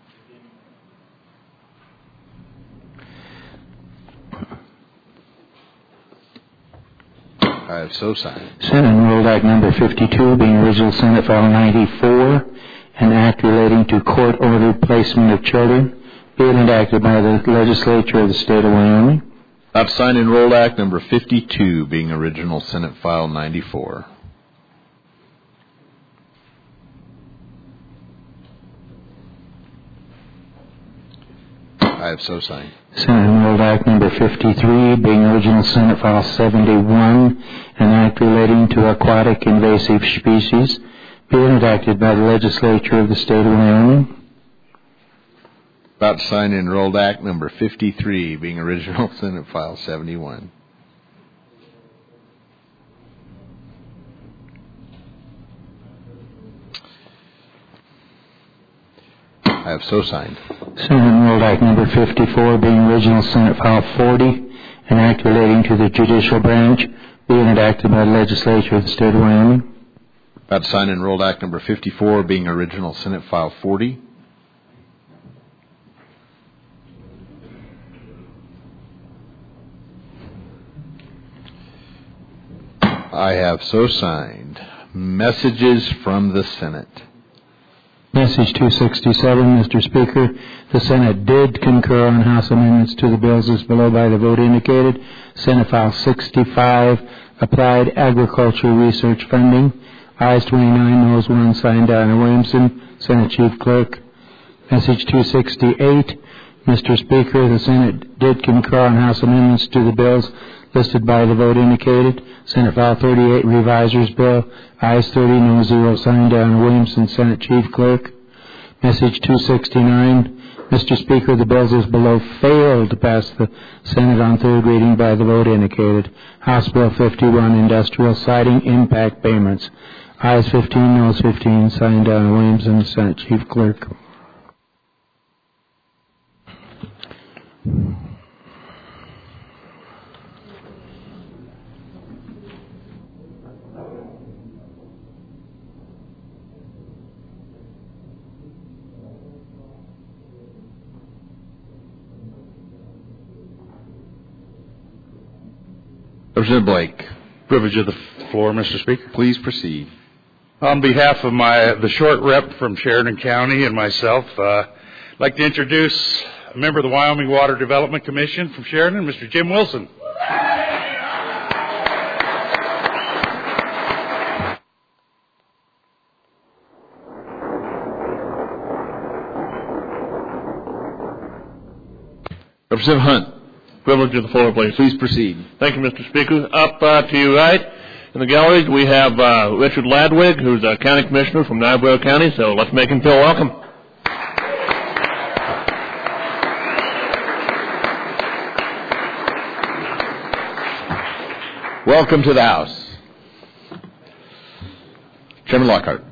S1: I have so signed.
S2: Senate Enrolled Act number fifty-two, being original Senate File ninety-four, an act relating to court-ordered placement of children, being enacted by the legislature of the state of Wyoming.
S1: About signed Enrolled Act number fifty-two, being original Senate File ninety-four. I have so signed.
S2: Senate Enrolled Act number fifty-three, being original Senate File seventy-one, an act relating to aquatic invasive species, being enacted by the legislature of the state of Wyoming.
S1: About signed Enrolled Act number fifty-three, being original Senate File seventy-one. I have so signed.
S2: Senate Enrolled Act number fifty-four, being original Senate File forty, An act relating to the judicial branch being enacted by the legislature of the state of Wyoming.
S1: About to sign enrolled act number fifty-four, being original Senate File forty. I have so signed. Messages from the Senate.
S2: Message two sixty-seven, Mister Speaker. The Senate did concur on House amendments to the bills as below by the vote indicated. Senate File sixty-five, Applied Agriculture Research Funding. Ayes twenty-nine, noes one, signed Diana Williamson, Senate Chief Clerk. Message two sixty-eight, Mister Speaker. The Senate did concur on House amendments to the bills listed by the vote indicated. Senate File thirty-eight, Revisers Bill. Ayes thirty, no zero, signed Diana Williamson, Senate Chief Clerk. Message two sixty-nine, Mister Speaker, the bills as below failed to pass the Senate on third reading by the vote indicated. House Bill fifty-one, Industrial Siding Impact Payments. Ayes fifteen, noes fifteen, signed Diana Williamson, Senate Chief Clerk.
S1: Representative Blake.
S17: Privilege of the floor, Mister Speaker.
S1: Please proceed.
S17: On behalf of my the short rep from Sheridan County and myself, uh, I'd like to introduce a member of the Wyoming Water Development Commission from Sheridan, Mister Jim Wilson.
S1: Representative Hunt.
S12: Privilege of the floor, please.
S1: Please proceed.
S12: Thank you, Mister Speaker. Up uh, to your right in the gallery, we have uh, Richard Ladwig, who's a county commissioner from Niobrara County, so let's make him feel welcome.
S1: Welcome to the House. Chairman Lockhart.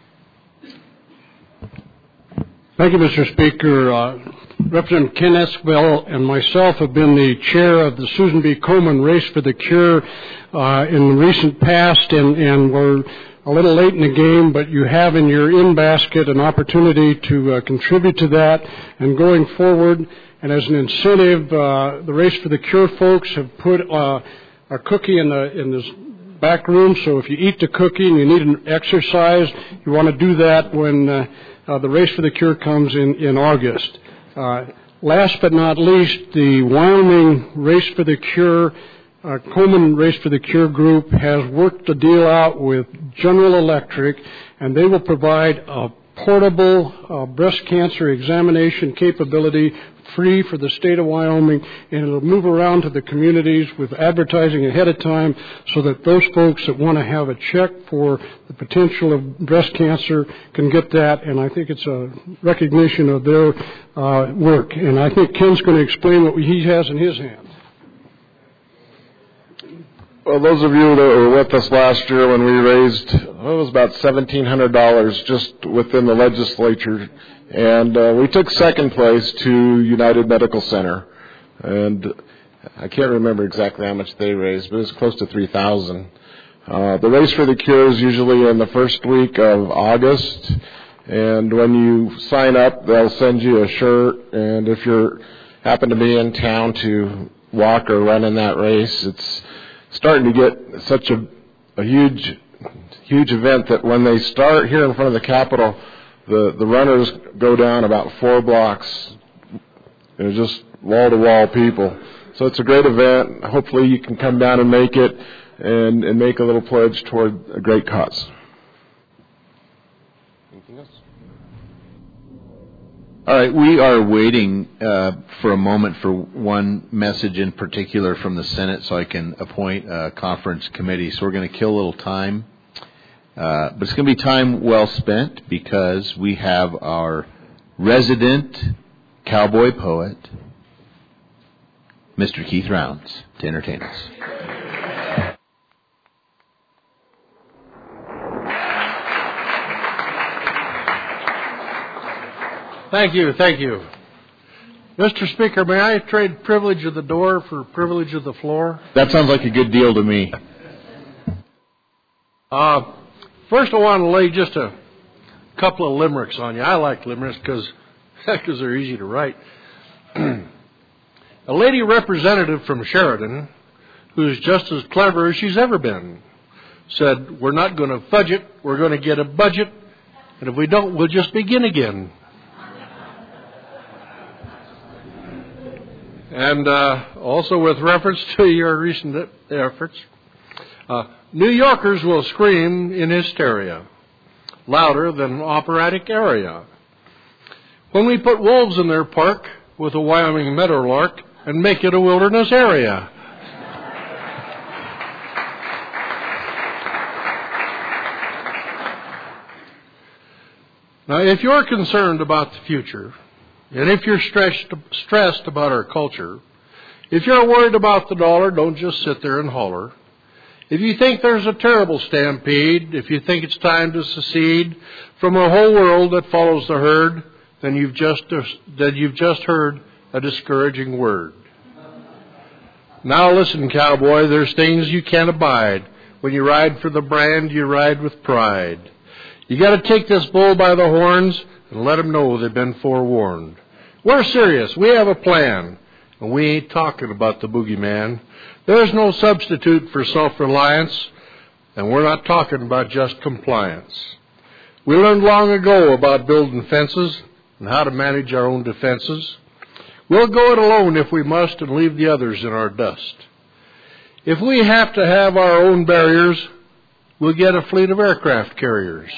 S8: Thank you, Mister Speaker. Uh, Representative Ken Esquivel and myself have been the chair of the Susan B. Komen Race for the Cure uh, in the recent past, and, and we're a little late in the game, but you have in your in-basket an opportunity to uh, contribute to that. And going forward, and as an incentive, uh, the Race for the Cure folks have put uh, a cookie in the in this back room, so if you eat the cookie and you need an exercise, you want to do that when uh, uh, the Race for the Cure comes in, in August. Uh, last but not least, the Wyoming Race for the Cure, uh, Komen Race for the Cure group has worked a deal out with General Electric, and they will provide a portable uh, breast cancer examination capability free for the state of Wyoming, and it'll move around to the communities with advertising ahead of time so that those folks that want to have a check for the potential of breast cancer can get that, and I think it's a recognition of their uh, work. And I think Ken's going to explain what he has in his hand.
S7: Well, those of you that were with us last year when we raised, well, it was about seventeen hundred dollars just within the legislature. And uh, we took second place to United Medical Center. And I can't remember exactly how much they raised, but it was close to three thousand dollars. Uh, the Race for the Cure is usually in the first week of August. And when you sign up, they'll send you a shirt. And if you happen to be in town to walk or run in that race, it's starting to get such a, a huge, huge event that when they start here in front of the Capitol, the, the runners go down about four blocks. There's just wall-to-wall people. So it's a great event. Hopefully you can come down and make it and, and make a little pledge toward a great cause. Anything else?
S1: All right, we are waiting uh, for a moment for one message in particular from the Senate so I can appoint a conference committee. So we're going to kill a little time. Uh, but it's going to be time well spent because we have our resident cowboy poet, Mister Keith Rounds, to entertain us.
S10: Thank you, thank you.
S8: Mister Speaker, may I trade privilege of the door for privilege of the floor?
S1: That sounds like a good deal to me.
S8: Uh, first, I want to lay just a couple of limericks on you. I like limericks because because they're easy to write. A lady representative from Sheridan, who's just as clever as she's ever been, said, we're not going to fudge it, we're going to get a budget, and if we don't, we'll just begin again. And uh, also with reference to your recent efforts, uh, New Yorkers will scream in hysteria, louder than an operatic aria, when we put wolves in their park with a Wyoming meadowlark and make it a wilderness area. Now, if you're concerned about the future, and if you're stressed, stressed about our culture, if you're worried about the dollar, don't just sit there and holler. If you think there's a terrible stampede, if you think it's time to secede from a whole world that follows the herd, then you've just, then you've just heard a discouraging word. Now listen, cowboy, there's things you can't abide. When you ride for the brand, you ride with pride. You got to take this bull by the horns and let them know they've been forewarned. We're serious. We have a plan. And we ain't talking about the boogeyman. There's no substitute for self-reliance. And we're not talking about just compliance. We learned long ago about building fences and how to manage our own defenses. We'll go it alone if we must and leave the others in our dust. If we have to have our own barriers, we'll get a fleet of aircraft carriers.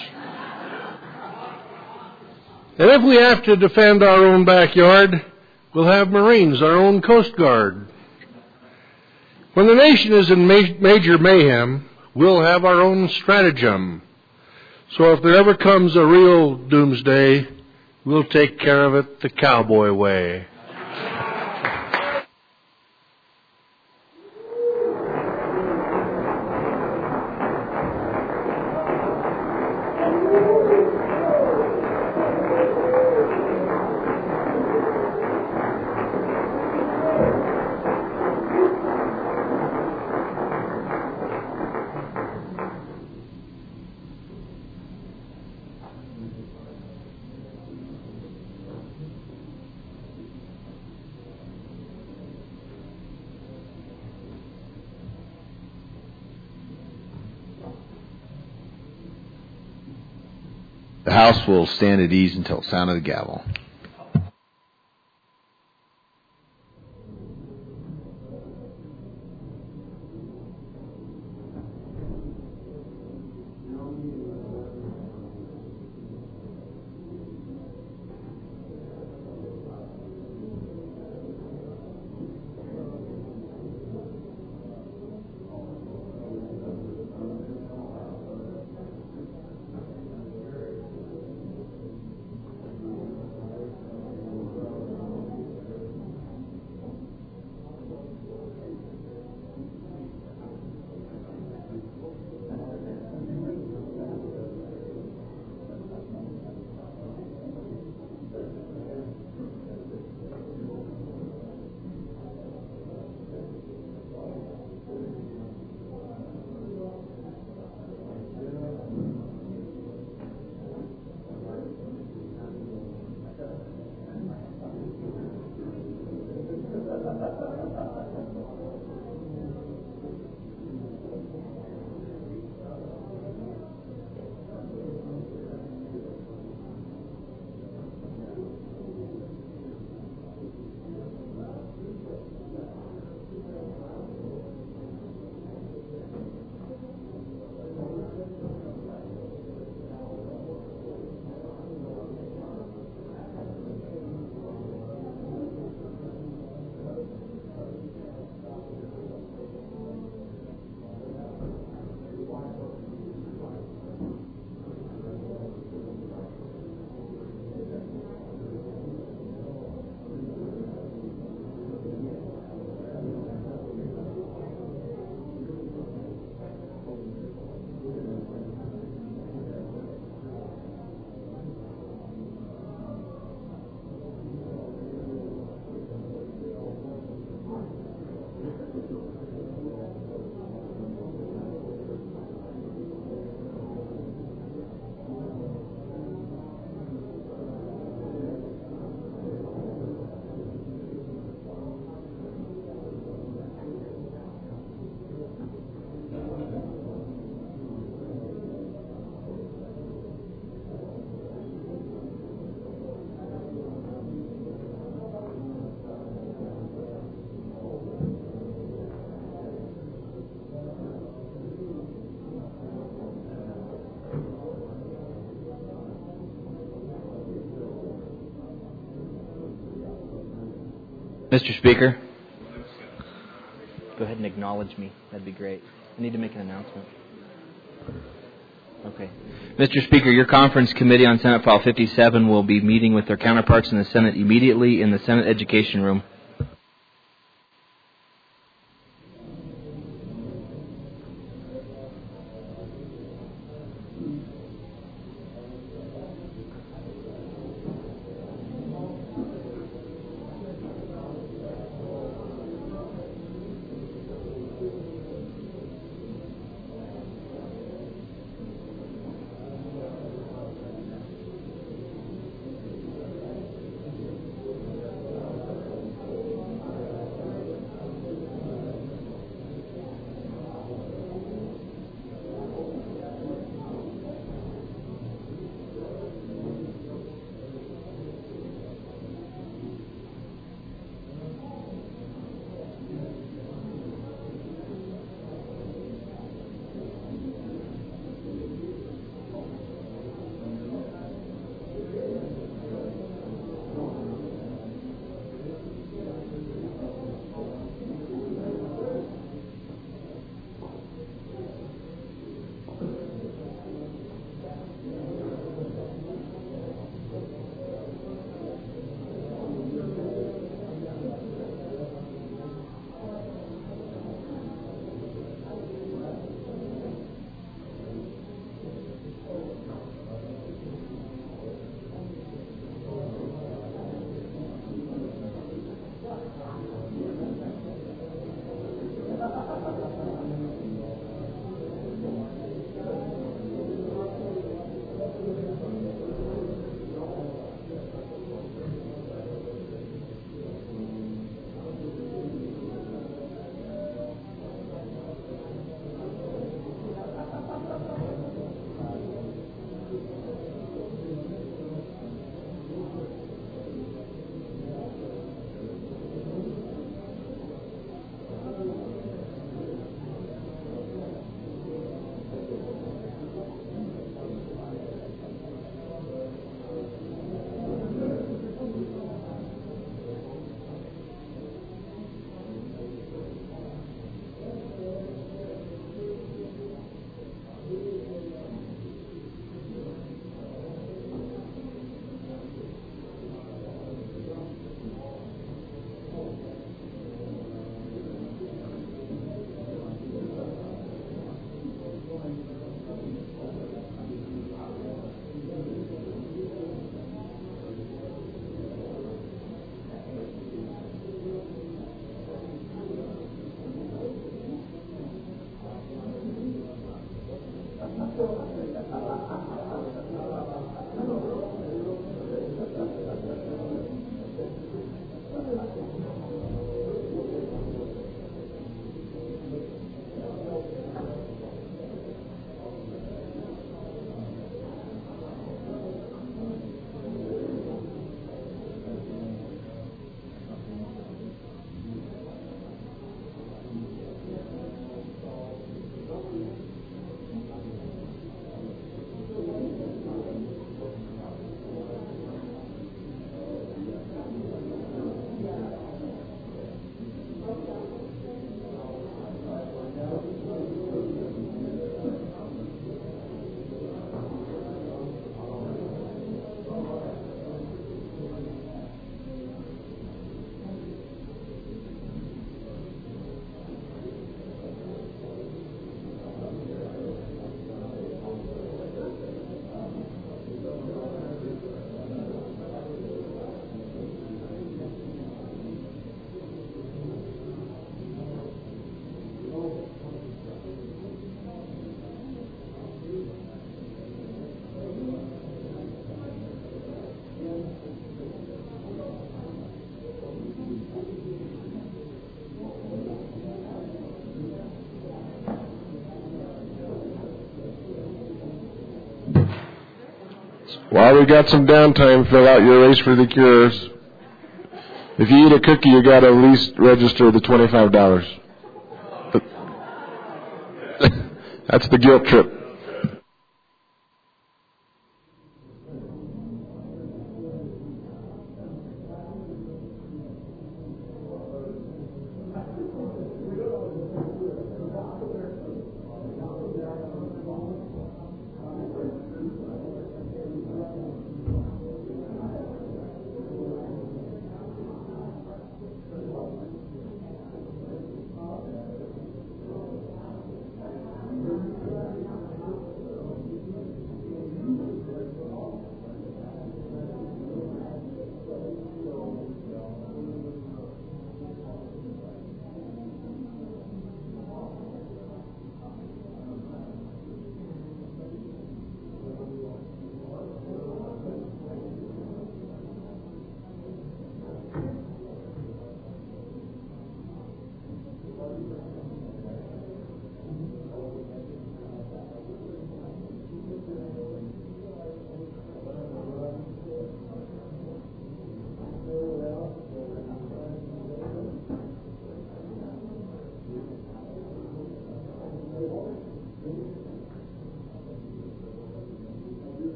S8: And if we have to defend our own backyard, we'll have Marines, our own Coast Guard. When the nation is in ma- major mayhem, we'll have our own stratagem. So if there ever comes a real doomsday, we'll take care of it the cowboy way.
S1: The House will stand at ease until the sound of the gavel.
S6: Mister Speaker. Go ahead and acknowledge me. That'd be great. I need to make an announcement. Okay. Mister Speaker, your conference committee on Senate File fifty-seven will be meeting with their counterparts in the Senate immediately in the Senate Education Room.
S18: While we got some downtime, fill out your race for the cures. If you eat a cookie, you got to at least register the twenty-five dollars. That's the guilt trip.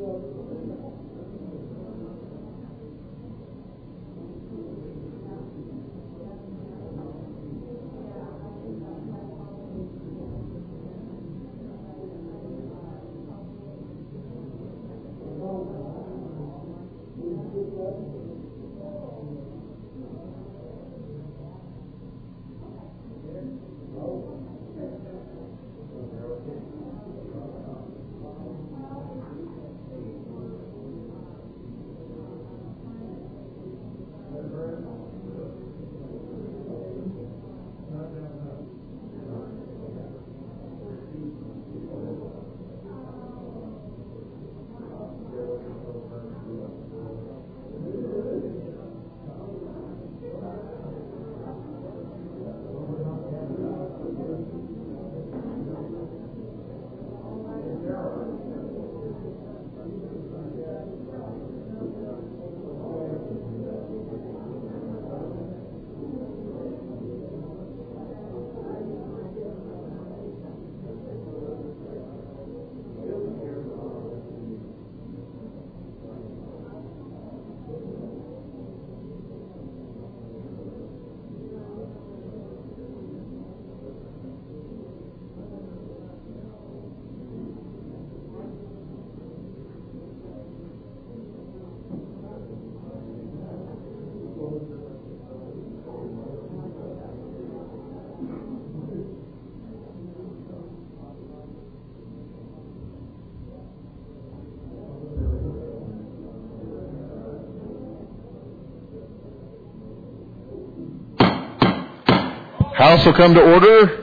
S1: House will come to order.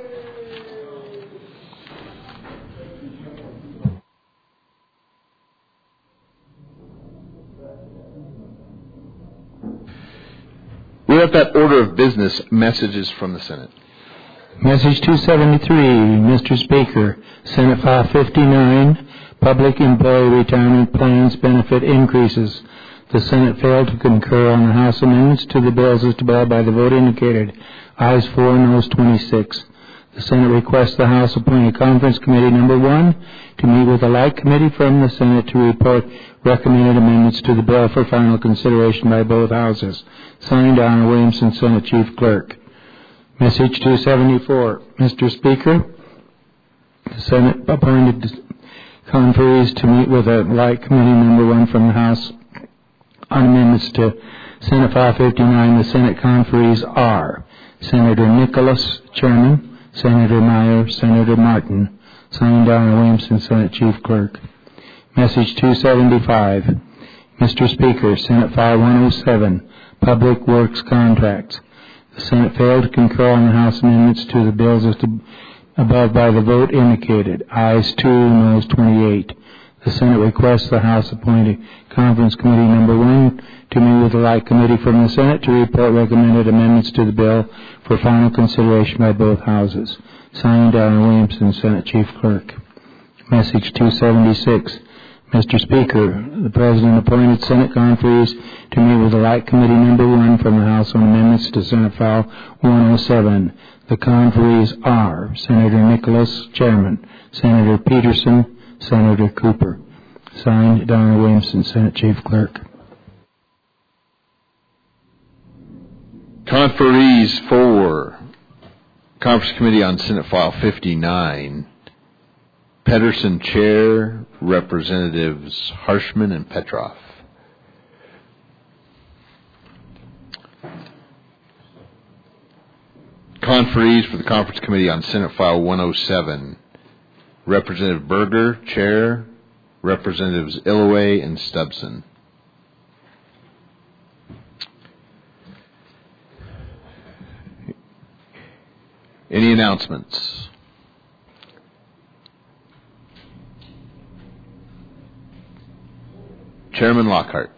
S1: We have that order of business, messages from the Senate.
S2: Message two seventy-three, Mister Speaker, Senate File fifty-nine, Public Employee Retirement Plans Benefit Increases. The Senate failed to concur on the House amendments to the bills as to bill by the vote indicated. Ayes four, noes twenty-six. The Senate requests the House appoint a conference committee number one to meet with a like committee from the Senate to report recommended amendments to the bill for final consideration by both houses. Signed, Donald Williamson, Senate Chief Clerk. Message two seventy-four. Mister Speaker, the Senate appointed conferees to meet with a like committee number one from the House on amendments to Senate File fifty-nine. The Senate conferees are Senator Nicholas, Chairman, Senator Meyer, Senator Martin. Signed, Donald Williamson, Senate Chief Clerk. Message two seventy-five. Mister Speaker, Senate File one oh seven, Public Works Contracts. The Senate failed to concur on the House amendments to the bills as to above by the vote indicated. Ayes two, noes twenty-eight. The Senate requests the House appoint a conference committee number one to meet with the like committee from the Senate to report recommended amendments to the bill for final consideration by both houses. Signed, Donald Williamson, Senate Chief Clerk. Message two seventy-six. Mister Speaker, the President appointed Senate conferees to meet with the like committee number one from the House on amendments to Senate File one oh seven. The conferees are Senator Nicholas, Chairman, Senator Peterson, Senator Cooper. Signed, Donald Williamson, Senate Chief Clerk.
S1: Conferees for Conference Committee on Senate File fifty-nine. Pedersen, Chair, Representatives Harshman and Petroff. Conferees for the Conference Committee on Senate File one oh seven. Representative Berger, Chair, Representatives Illoway and Stubson. Any announcements? Chairman Lockhart.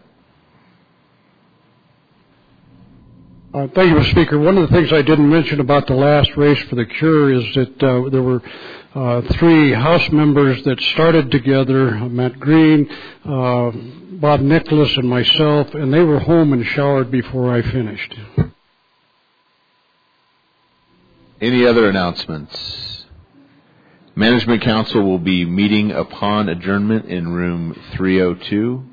S8: Uh, thank you, Mister Speaker. One of the things I didn't mention about the last race for the cure is that uh, there were uh, three House members that started together, Matt Green, uh, Bob Nicholas, and myself, and they were home and showered before I finished.
S1: Any other announcements? Management Council will be meeting upon adjournment in room three oh two.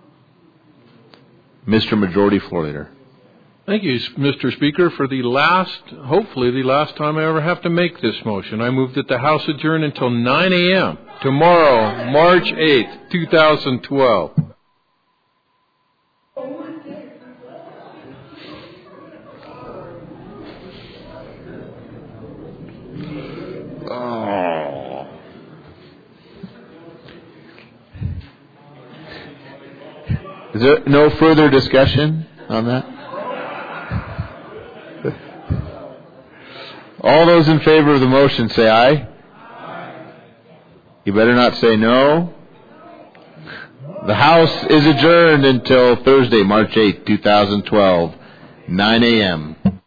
S1: Mister Majority Floor Leader.
S5: Thank you, Mister Speaker. For the last, hopefully the last time I ever have to make this motion, I move that the House adjourn until nine a.m. tomorrow, March eighth, two thousand twelve.
S1: Oh. Is there no further discussion on that? All those in favor of the motion say aye. Aye. You better not say no. The House is adjourned until Thursday, March eighth, two thousand twelve, nine a.m.